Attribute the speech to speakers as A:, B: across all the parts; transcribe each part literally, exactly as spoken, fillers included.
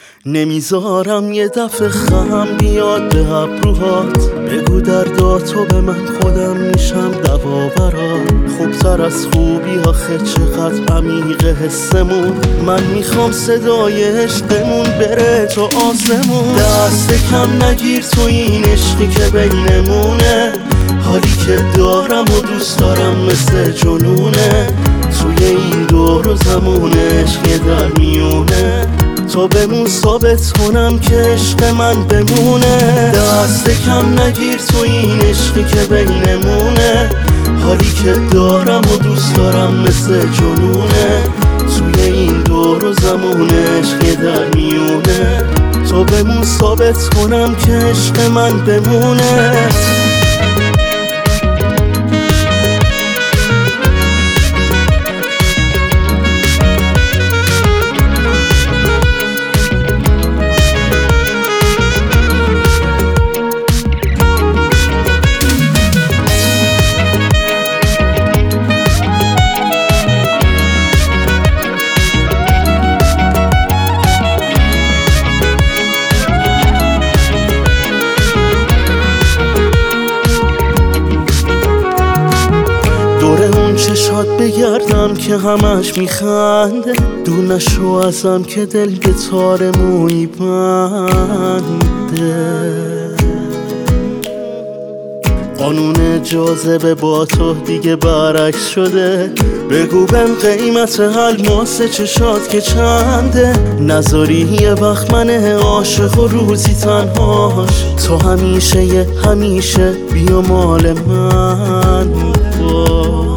A: نمیذارم یه دفعه خم بیاد به ابروهات. بگو درداتو به من، خودم میشم دوا برات. خوبتر از خوبی آخه چقدر عمیق حسمون. من میخوام صدای عشقمون بره تو آسمون. دست کم نگیر تو این عشقی که بینمونه. حالی که دارم و دوست دارم مثل جنونه. توی این دور و زمان عشق در میونه. تو بمون ثابت کنم که عشق من بمونه. دست کم نگیر تو این عشقی که بینمونه. حالی که دارم و دوست دارم مثل جنونه. توی این دور و زمان عشق در میونه. تو بمون ثابت کنم که عشق من بمونه. دور اون چشات بگردم که همش میخنده. دور نشو ازم که دل به تار موی بنده. قانون جاذبه با تو دیگه برعکس شده. بگو بهم قیمت الماس چشات که چنده. نذاری یه وقت من عاشق و روزی تنهاش. تو همیشه یه همیشه بیا مال من باش.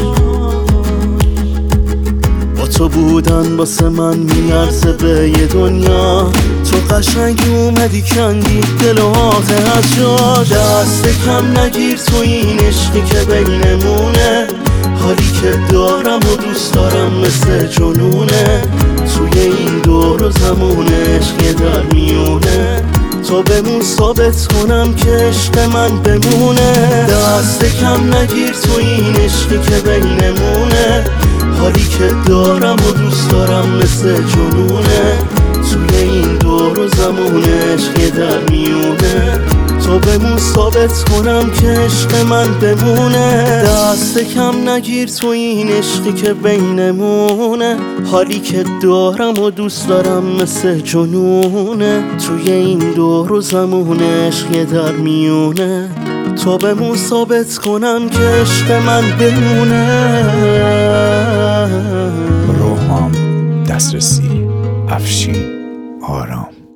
A: با تو بودن واسه من میارزه به یه دنیا. تو قشنگی اومدی کندی دل و آخه از جاش. دست کم نگیر تو این عشقی که بینمونه. حالی که دارم و دوست دارم مثل جنونه. توی این دور و زمان عشق در میونه. تو بمون ثابت کنم که عشق من بمونه. دست کم نگیر تو این عشقی که بینمونه. حالی که دارم و دوست دارم مثل جنونه. توی این دور و زمان عشق در میونه. تو بمون ثابت کنم که عشق من بمونه. دست کم نگیر تو این عشقی که بینمونه. حالی که دارم و دوست دارم مثل جنونه. توی این دور و زمان عشق در میونه. تو بمون ثابت کنم که عشق من بمونه.
B: روحام دسترسی افشین آرام.